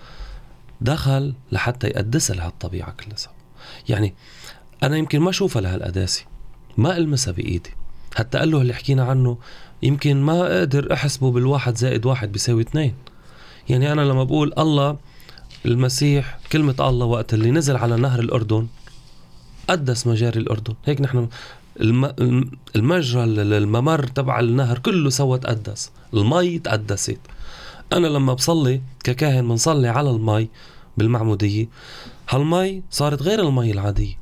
دخل لحتى يقدس لها الطبيعة كلها. يعني أنا يمكن ما أشوفها لها القداسة، ما ألمسها بإيدي، حتى قال له اللي حكينا عنه يمكن ما أقدر أحسبه بالواحد زائد واحد بيساوي اثنين. يعني أنا لما بقول الله المسيح، كلمة الله وقت اللي نزل على نهر الأردن قدس مجاري الأردن، هيك نحن المجرى الممر تبع النهر كله سوى تقدس، المي تقدست. أنا لما بصلي ككاهن بنصلي على المي بالمعمودية، هالمي صارت غير المي العادية.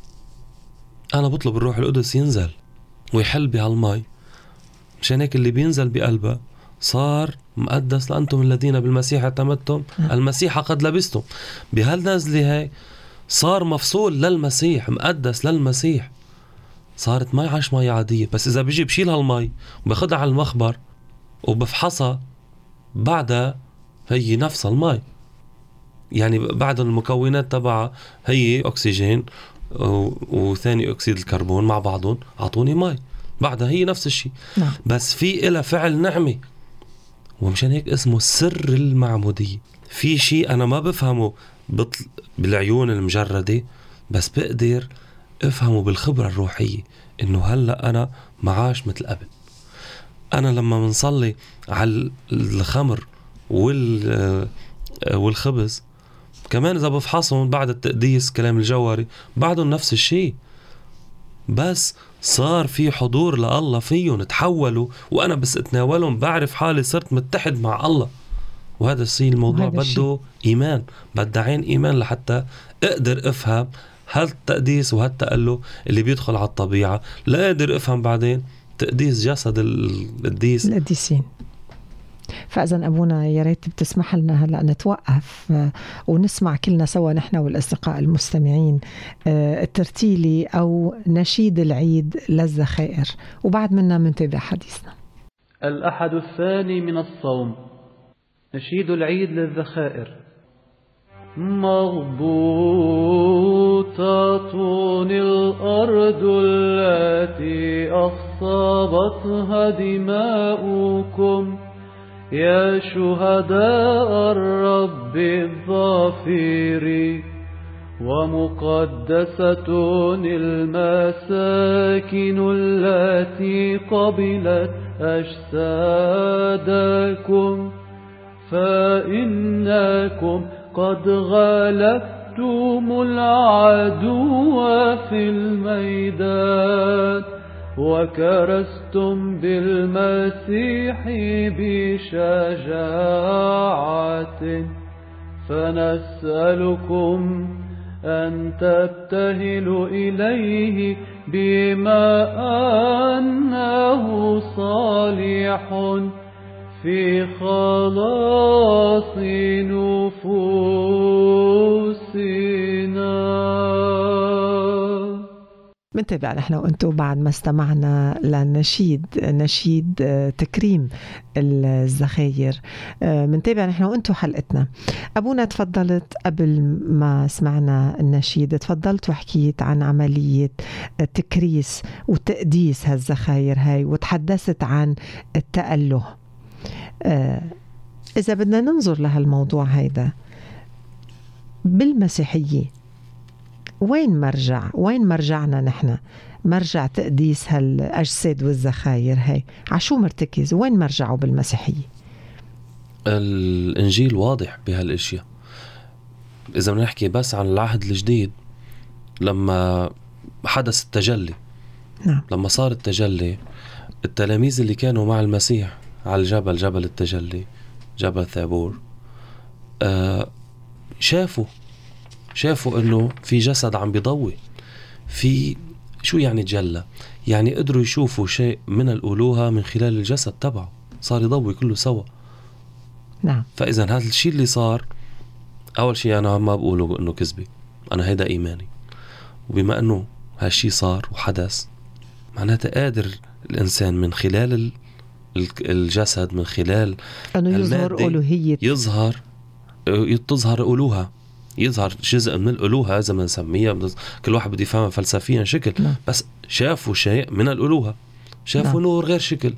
أنا بطلب الروح القدس ينزل ويحل بهالمي، مشان هيك اللي بينزل بقلبه صار مقدس. لأنتم الذين بالمسيح اعتمدتم المسيح قد لبستم. بهالنازلة هاي صار مفصول للمسيح، مقدس للمسيح، صارت ما عاش مي عادية. بس إذا بيجي بشيل هالمي وباخدها على المخبر وبفحصها، بعدها هي نفس المي، يعني بعد المكونات تبعها هي أكسجين وثاني أكسيد الكربون مع بعضهم عطوني مي، بعدها هي نفس الشيء. نعم. بس في إلى فعل نعمة، ومشان هيك اسمه سر المعمودية. في شيء أنا ما بفهمه بطل بالعيون المجردة، بس بقدر افهمه بالخبرة الروحية، إنه هلأ أنا معاش مثل قبل. أنا لما منصلي على الخمر والخبز كمان إذا بفحصهم بعد التقديس كلام الجوهري بعدهم نفس الشيء، بس صار في حضور لله فيهم، تحولوا، وأنا بس اتناولهم بعرف حالي صرت متحد مع الله. وهذا الشيء الموضوع بده إيمان، بده عين إيمان لحتى أقدر أفهم هالتقديس وهالتقله اللي بيدخل على الطبيعة. لا أقدر أفهم بعدين تقديس جسد القديس القديسين. فإذا أبونا يا ريت بتسمح لنا هلأ نتوقف ونسمع كلنا سوا نحن والأصدقاء المستمعين الترتيلي أو نشيد العيد للذخائر، وبعد منا منتابع حديثنا. الأحد الثاني من الصوم، نشيد العيد للذخائر. مغبوطة الأرض التي أصابتها دماؤكم يا شهداء الرب الظافر، ومقدسة المساكن التي قبلت أجسادكم، فإنكم قد غلبتم العدو في الميدان، وكرستم بالمسيح بشجاعة، فنسألكم أن تبتهلوا إليه بما أنه صالح في خلاص نفوسنا. منتابع نحن وانتو بعد ما استمعنا لنشيد نشيد تكريم الذخاير. منتابع نحن وانتو حلقتنا. أبونا تفضلت قبل ما سمعنا النشيد، تفضلت وحكيت عن عملية تكريس وتقديس هالذخاير هاي، وتحدثت عن التأله. إذا بدنا ننظر لهالموضوع هيدا بالمسيحية، وين مرجع وين مرجعنا نحن؟ مرجع تقديس هالأجساد والذخاير هاي عشو مرتكز؟ وين مرجعه بالمسيحية؟ الإنجيل واضح بهالاشياء. إذا بنحكي بس عن العهد الجديد، لما حدث التجلي، نعم. لما صار التجلي، التلاميذ اللي كانوا مع المسيح على الجبل، جبل التجلي، جبل ثابور، آه شافوا شافوا انه في جسد عم بيضوي. في شو يعني تجلى؟ يعني قدروا يشوفوا شيء من الألوهة من خلال الجسد تبعه، صار يضوي كله سوا. نعم. فإذا هذا الشيء اللي صار، أول شيء أنا ما بقوله إنه كذبي، أنا هيدا إيماني. وبما إنه هالشيء صار وحدث، معناته قادر الإنسان من خلال الجسد، من خلال أنه يظهر ألوهية، يظهر تظهر ألوهة، يظهر جزء من الألوهة إذا ما نسميها. كل واحد بده يفهمها فلسفيا شكل. نعم. بس شافوا شيء من الألوهة، شافوا نعم. نور غير شكل.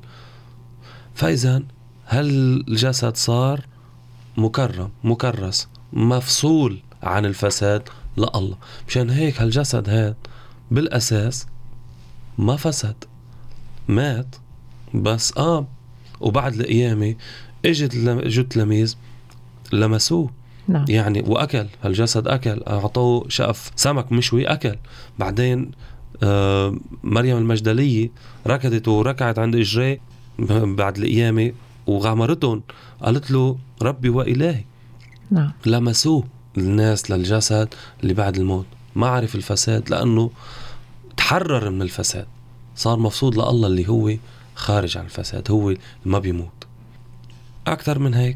فإذا هل الجسد صار مكرم، مكرس، مفصول عن الفساد لله. مشان هيك هالجسد هذا بالأساس ما فسد، مات بس قام. وبعد القيامة اجت اجت تلاميذ لمسوه. نعم. يعني وأكل هالجسد، أكل، أعطوه شقف سمك مشوي أكل. بعدين آه مريم المجدلية ركضت وركعت عند إجريه بعد القيامة وغامرتهم، قالت له ربي وإلهي. نعم. لمسوه الناس للجسد اللي بعد الموت، ما عرف الفساد لأنه تحرر من الفساد، صار مفصود لله اللي هو خارج عن الفساد، هو ما بيموت. أكثر من هيك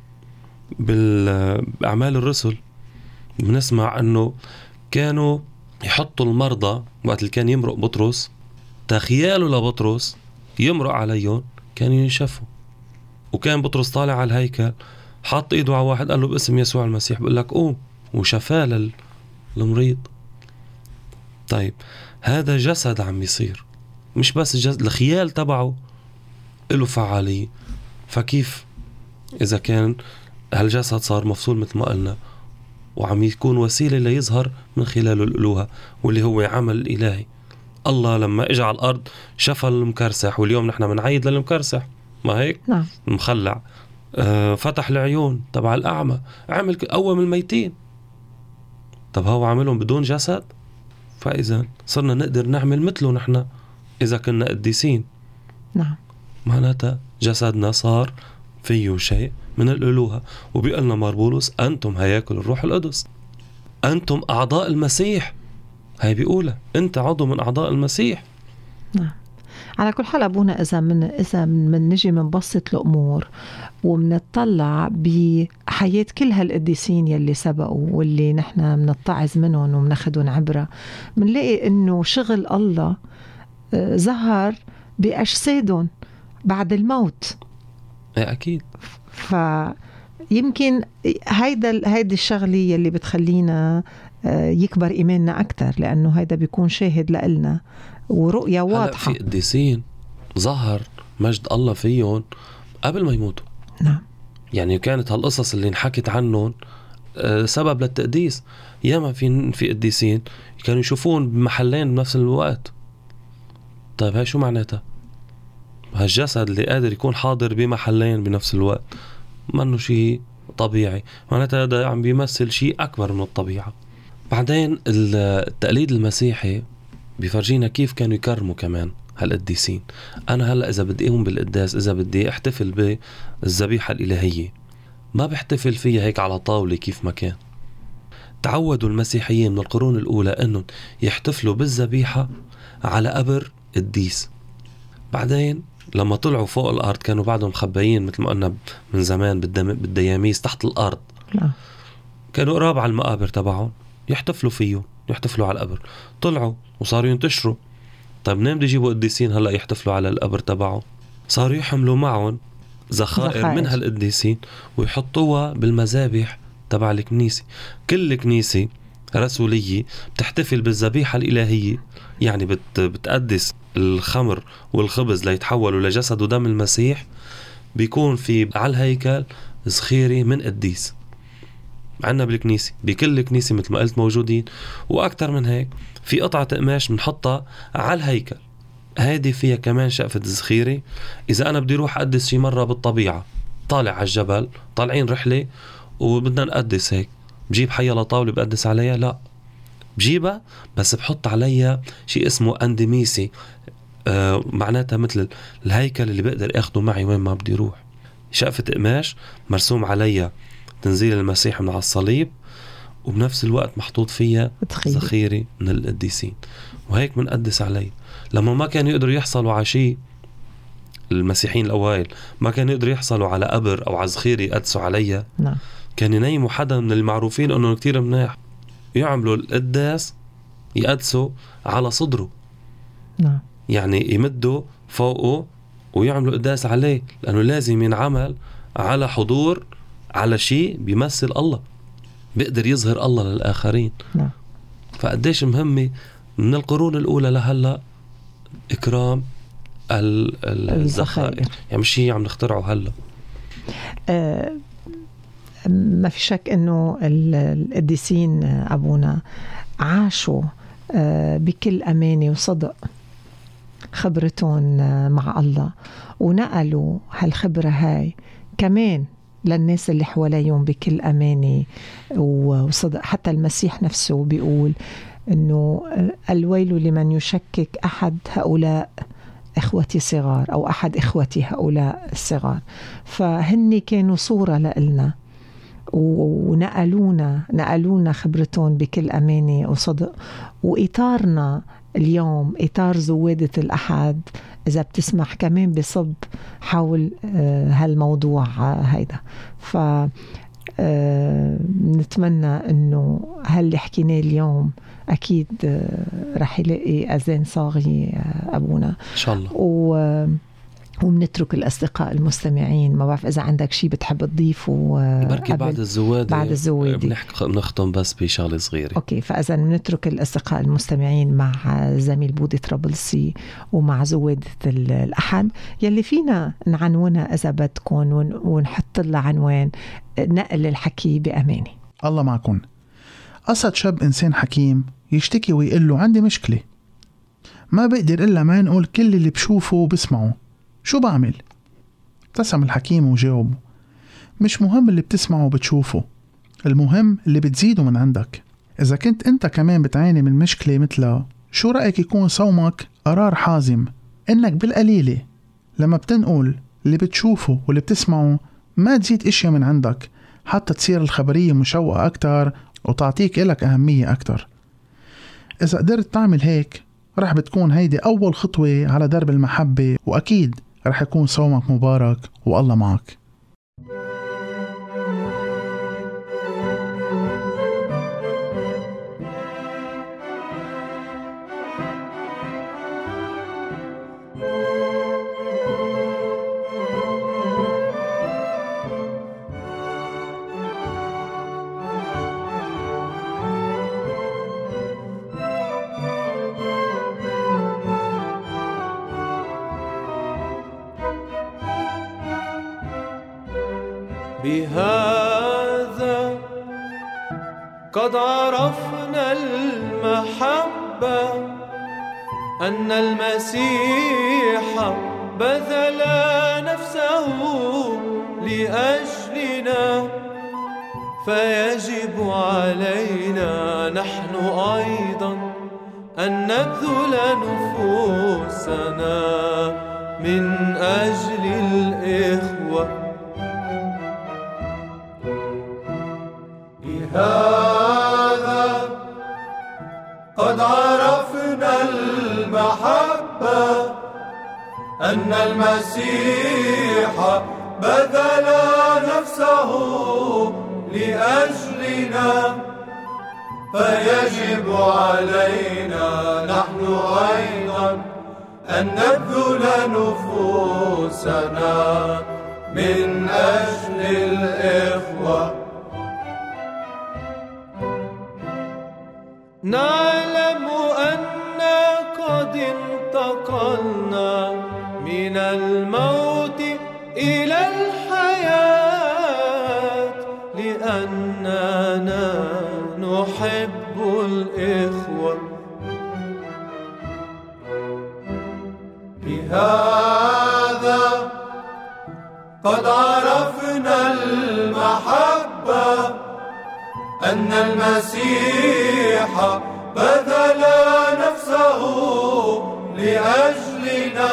بالأعمال الرسل بنسمع أنه كانوا يحطوا المرضى وقت اللي كان يمرق بطرس، تخيلوا لبطرس يمرق عليهم كانوا ينشفوا. وكان بطرس طالع على الهيكل، حط إيده على واحد قال له باسم يسوع المسيح، بقول لك قوم، وشفاه للمريض. طيب هذا جسد عم يصير، مش بس الجسد، الخيال تبعه له فعالية. فكيف إذا كان هالجسد صار مفصول مثل ما قلنا، وعم يكون وسيلة ليظهر من خلاله الألوهة، واللي هو عمل إلهي. الله لما اجى على الأرض شفى المكرسح، واليوم نحن منعيد للمكرسح، ما هيك؟ نعم. المخلع، آه فتح العيون تبع الأعمى، عمل قوم الميتين. طب هو عملهم بدون جسد؟ فإذا صرنا نقدر نعمل مثله نحن إذا كنا قديسين. نعم. معناتها جسدنا صار فيه شيء من الألوهة. وبيقلنا ماربولوس أنتم هياكل الروح القدس، أنتم أعضاء المسيح. هاي بيقولها أنت عضو من أعضاء المسيح. نعم. على كل حال أبونا، إذا من إذا من نجي منبسط الأمور ومنطلع بحياة كل هالقديسين يلي سبقوا واللي نحن منتعظ منهم ومناخدهم عبرة، منلاقي إنه شغل الله ظهر بأجسادهم بعد الموت. أكيد. فيمكن هيدا هيدي الشغلة يلي بتخلينا يكبر إيماننا أكتر، لأنه هيدا بيكون شاهد لإلنا ورؤية واضحة. في قديسين ظهر مجد الله فيهم قبل ما يموتوا. نعم. يعني كانت هالقصص اللي انحكت عنهم سبب للتقديس. ياما في في قديسين كانوا يشوفون بمحلين بنفس الوقت. طيب هاي شو معناتها؟ هالجسد اللي قادر يكون حاضر بمحلين بنفس الوقت ما انه شيء طبيعي، معناتها هذا عم بيمثل شيء أكبر من الطبيعة. بعدين التقليد المسيحي بيفرجينا كيف كانوا يكرموا كمان هالقديسين. أنا هلأ إذا بدي أقوم بالقداس، إذا بدي أحتفل بالذبيحة الإلهية، ما بحتفل فيها هيك على طاولة كيف ما كان. تعودوا المسيحيين من القرون الأولى أنهم يحتفلوا بالذبيحة على قبر قديس. بعدين لما طلعوا فوق الأرض كانوا بعدهم مخبيين مثل ما قلنا من زمان بالدياميس تحت الأرض. لا. كانوا قراب على المقابر تبعهم يحتفلوا فيه، يحتفلوا على القبر. طلعوا وصاروا ينتشروا. طيب منين بده يجيبوا قديسين هلأ يحتفلوا على القبر تبعه؟ صاروا يحملوا معهم ذخائر من هالقديسين ويحطوها بالمذابح تبع الكنيسة. كل كنيسة رسولية بتحتفل بالذبيحة الإلهية، يعني بت بتقدس الخمر والخبز ليتحولوا لجسد ودم المسيح. بيكون في على الهيكل ذخيرة من قديس عنا بالكنيسة، بكل كنيسة مثل ما قلت موجودين. وأكتر من هيك في قطعة قماش بنحطها على الهيكل، هذه فيها كمان شقفة ذخيرة. إذا أنا بدي روح أقدس شي مرة بالطبيعة، طالع على الجبل، طالعين رحلة وبدنا نقدس هيك، بجيب حية لطاولة بقدس عليها؟ لا، بجيبها بس بحط عليها شيء اسمه أندميسي، آه معناتها مثل الهيكل اللي بقدر أخده معي وين ما بدي روح. شقفة قماش مرسوم عليها تنزيل المسيح من على الصليب، وبنفس الوقت محطوط فيها ذخيرة من القديسين، وهيك منقدس عليه. لما ما كانوا يقدروا يحصلوا على شيء، المسيحيين الأوائل ما كانوا يقدروا يحصلوا على قبر أو على ذخيرة يقدسوا عليها، نعم. كان ينيموا حدا من المعروفين أنه كتير مناح، يعملوا القداس يقدسوا على صدره، نعم. يعني يمدوا فوقه ويعملوا قداس عليه، لأنه لازم ينعمل على حضور، على شيء بيمثل الله، بيقدر يظهر الله للآخرين، نعم. فقديش مهمة من القرون الأولى لهلأ إكرام الذخائر، يعني مش شيء عم نخترعه هلأ. أه ما في شك أنه القديسين أبونا عاشوا أه بكل أمانة وصدق خبرتهم مع الله، ونقلوا هالخبرة هاي كمان للناس اللي حواليهم بكل أمانة وصدق. حتى المسيح نفسه بيقول أنه الويل لمن يشكك أحد هؤلاء إخوتي صغار، أو أحد إخوتي هؤلاء الصغار. فهني كانوا صورة لإلنا، ونقلونا نقلونا خبرتهم بكل أمانة وصدق. وإطارنا اليوم إطار زوادة الأحد إذا بتسمح كمان بصب حول هالموضوع هيدا. ف نتمنى أنه هاللي حكيناه اليوم أكيد رح يلاقي أذان صاغي أبونا إن شاء الله. و ومنترك الأصدقاء المستمعين، ما بعرف إذا عندك شيء بتحب تضيفه بركي بعد الزوادة. بعد الزوادة بنختم بس بشغلة صغيرة. أوكي، فإذا بنترك الأصدقاء المستمعين مع زميل بودي طرابلسي ومع زوادة الأحد يلي فينا نعنونها إذا بدكم، ونحط لها عنوان نقل الحكي بأمانة. الله معكم. قصد شاب إنسان حكيم يشتكي ويقول له عندي مشكلة، ما بقدر إلا ما نقول كل اللي بشوفه وبسمعه، شو بعمل؟ ابتسم الحكيم وجاوب: مش مهم اللي بتسمعه وبتشوفه، المهم اللي بتزيده من عندك. إذا كنت أنت كمان بتعاني من مشكلة مثلها، شو رأيك يكون صومك قرار حازم إنك بالقليلة لما بتنقل اللي بتشوفه واللي بتسمعه ما تزيد إشياء من عندك، حتى تصير الخبرية مشوقة أكتر وتعطيك إلك أهمية أكتر. إذا قدرت تعمل هيك رح بتكون هيدي أول خطوة على درب المحبة، وأكيد رح يكون صومك مبارك والله معك. بهذا قد عرفنا المحبة أن المسيح بذل نفسه لأجلنا، فيجب علينا نحن أيضا أن نبذل نفوسنا من أجل الإخوة. بهذا قد عرفنا المحبة أن المسيح بذل نفسه لأجلنا، فيجب علينا نحن أيضا أن نبذل نفوسنا من أجل الإخوة. نعلم أن قد انتقلنا من الموت إلى الحياة، لأننا نحب الإخوة. بهذا قد عرفنا المحبة أن المسيح بذل نفسه لأجلنا،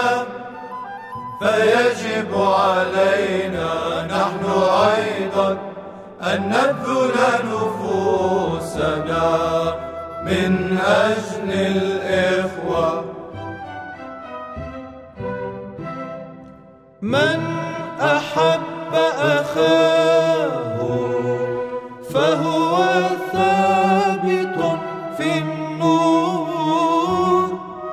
فيجب علينا نحن أيضا أن نبذل نفوسنا من أجل الإخوة. من أحب أخاه فهو ثابت في النور،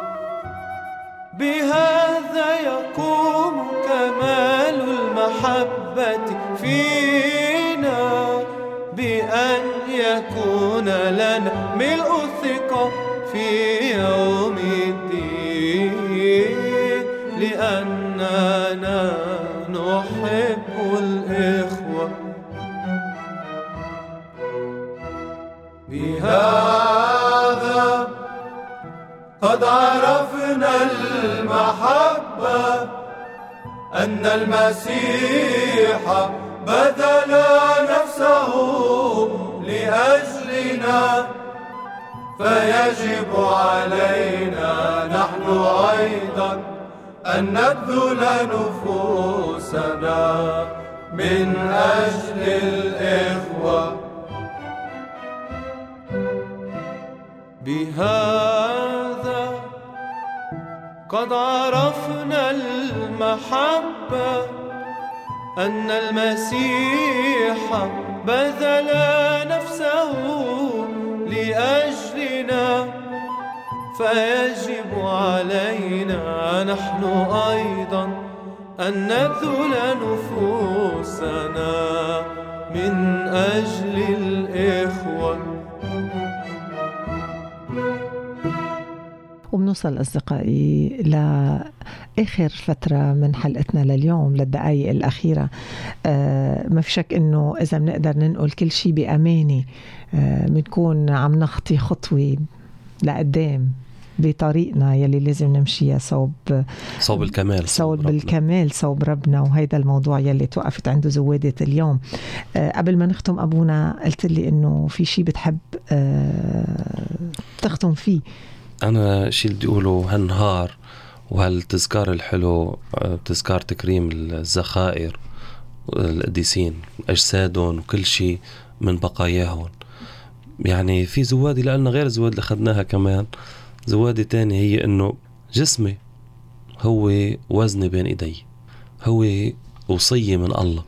بهذا يقوم كمال المحبة فينا، بأن يكون لنا ملء الثقة في يوم الدين، لأننا نحب الإخوة. بهذا قد عرفنا المحبة أن المسيح بذل نفسه لأجلنا، فيجب علينا نحن أيضا أن نبذل نفوسنا من أجل الإخوة. بهذا قد عرفنا المحبة أن المسيح بذل نفسه لأجلنا، فيجب علينا نحن أيضا أن نبذل نفوسنا من أجل الإخوة. وبنوصل أصدقائي لآخر فترة من حلقتنا لليوم، للدقايق الأخيرة. آه ما في شك إنه إذا بنقدر ننقل كل شيء بأمانة آه بنكون عم نخطي خطوة لقدام بطريقنا يلي لازم نمشيها صوب صوب الكمال صوب بالكمال صوب ربنا. وهيدا الموضوع يلي توقفت عنده زوادة اليوم. أه قبل ما نختم أبونا قلت لي إنه في شيء بتحب أه تختم فيه. أنا شيء بدي أقوله هالنهار وهالتذكار الحلو، تذكار تكريم الزخائر القديسين أجسادهم وكل شيء من بقاياهم. يعني في زوادي لأننا غير الزواد اللي أخذناها كمان زوادة تاني هي إنه جسمي هو وزني بين إيدي، هو وصية من الله.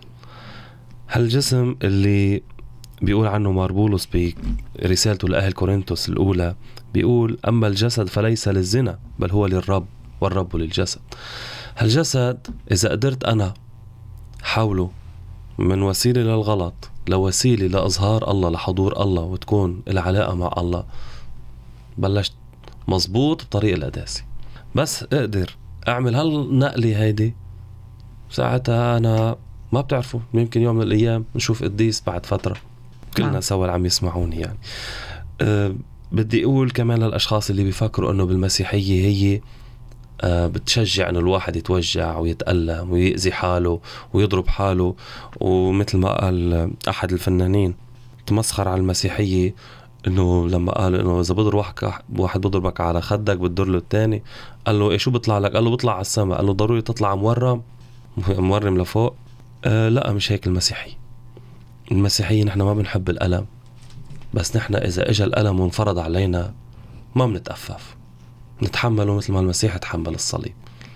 هالجسم اللي بيقول عنه ماربولوس برسالته لأهل كورنثوس الأولى، بيقول أما الجسد فليس للزنا بل هو للرب والرب للجسد. هالجسد إذا قدرت أنا حاوله من وسيلة للغلط لوسيلة لإظهار الله، لحضور الله، وتكون العلاقة مع الله بلشت مزبوط بطريق القداسة. بس اقدر اعمل هالنقلة هيدي، ساعتها انا ما بتعرفوا يمكن يوم من الايام نشوف قديس بعد فترة كلنا نعم. سوا عم يسمعوني يعني. أه بدي اقول كمان للاشخاص اللي بيفكروا انه بالمسيحية هي أه بتشجع انه الواحد يتوجع ويتألم ويأذي حاله ويضرب حاله، ومثل ما قال احد الفنانين تمسخر على المسيحية انه لما قال انه اذا بضرب واحد واحد بضربك على خدك بتضر له الثاني، قال له ايه شو بيطلع لك؟ قال له بيطلع على السماء. قال له ضروري تطلع مورم مورم لفوق؟ آه لا، مش هيك المسيحية. المسيحية نحن ما بنحب الألم، بس نحن اذا اجى الألم وانفرض علينا ما بنتأفف، نتحمله مثل ما المسيح تحمل الصليب.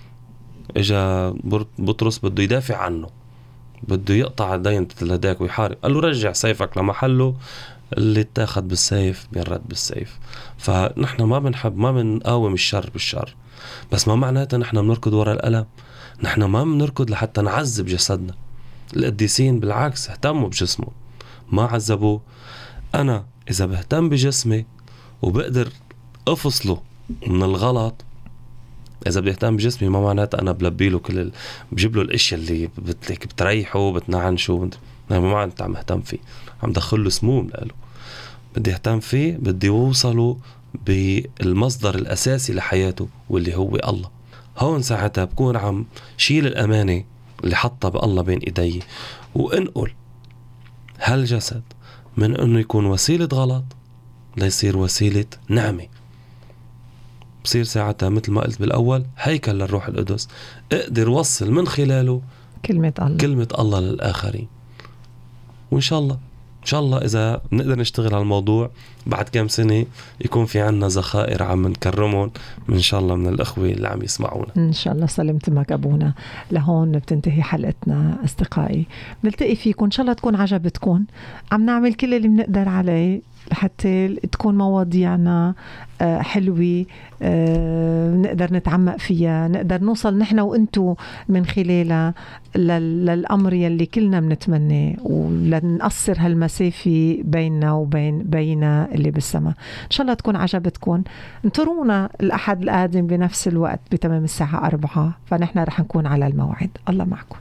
اجى بطرس بده يدافع عنه، بده يقطع دين تلداك ويحارب، قال له رجع سيفك لمحله، اللي اتاخد بالسيف بينرد بالسيف. فنحن ما بنحب ما بنقاوم الشر بالشر، بس ما معناته نحن بنركض وراء الألم. نحن ما بنركض لحتى نعذب جسدنا. القديسين بالعكس اهتموا بجسمه ما عذبوه. أنا إذا بهتم بجسمي وبقدر أفصله من الغلط، إذا بدي أهتم بجسمي ما معناته أنا بلبيله كل ال... بجيب له الأشياء اللي بتلك بتريحه بتنعنشه، ما معناته عم اهتم فيه، عم دخله سموم له. بدي اهتم فيه، بدي اوصله بالمصدر الأساسي لحياته واللي هو الله. هون ساعتها بكون عم شيل الأمانة اللي حطها بالله بين إيدي، وانقل هالجسد من أنه يكون وسيلة غلط ليصير وسيلة نعمة. بصير ساعتها مثل ما قلت بالأول هيكل للروح القدس، اقدر وصل من خلاله كلمة الله كلمة الله للآخرين. وإن شاء الله إن شاء الله إذا نقدر نشتغل على الموضوع بعد كم سنة يكون في عنا ذخائر عم نكرمهم إن شاء الله من الأخوة اللي عم يسمعونا. إن شاء الله. سلمتمك أبونا. لهون بتنتهي حلقتنا أصدقائي، نلتقي فيكم إن شاء الله تكون عجبتكم. عم نعمل كل اللي بنقدر عليه لحتى تكون مواضيعنا حلوة، نقدر نتعمق فيها، نقدر نوصل نحن وإنتو من خلالها للأمر يلي كلنا بنتمناه، ولنقصر هالمسافة بيننا وبين بينا اللي بالسماء. إن شاء الله تكون عجبتكم. انطرونا الأحد القادم بنفس الوقت بتمام الساعة أربعة، فنحن رح نكون على الموعد. الله معكم.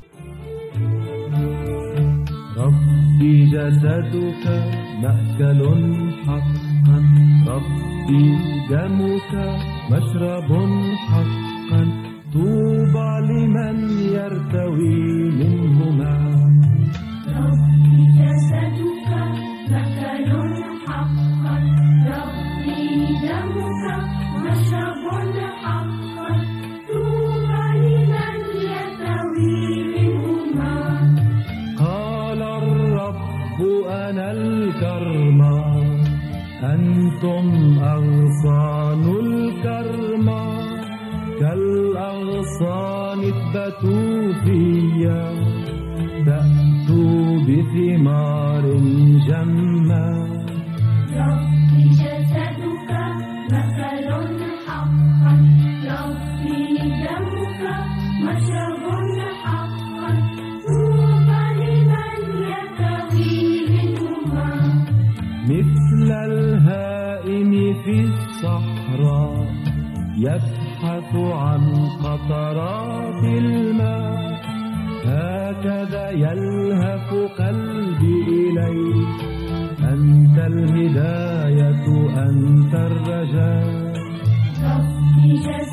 ربي جسدك مأكل حقا، ربي دمك مشرب حقا، طوبى لمن يرتوي منهما. ربي جسدك مأكل حقا، ربي دمك مشرب حقا، طوبى لمن يرتوي منهما. قال الرب أنا الكرمة، أنتم أغصان الكرمة، كالأغصان اثبتوا فيا، تأتوا بثمار جمة. ربي جسدك مأكل حقا، ربي دمك مشرب حقا، طوبى لمن يرتوي منهما. مثل الهائم في الصحراء يبحث عن قطرات الماء، هكذا يلهف قلبي إليك، أنت الهداية أنت الرجاء. ربي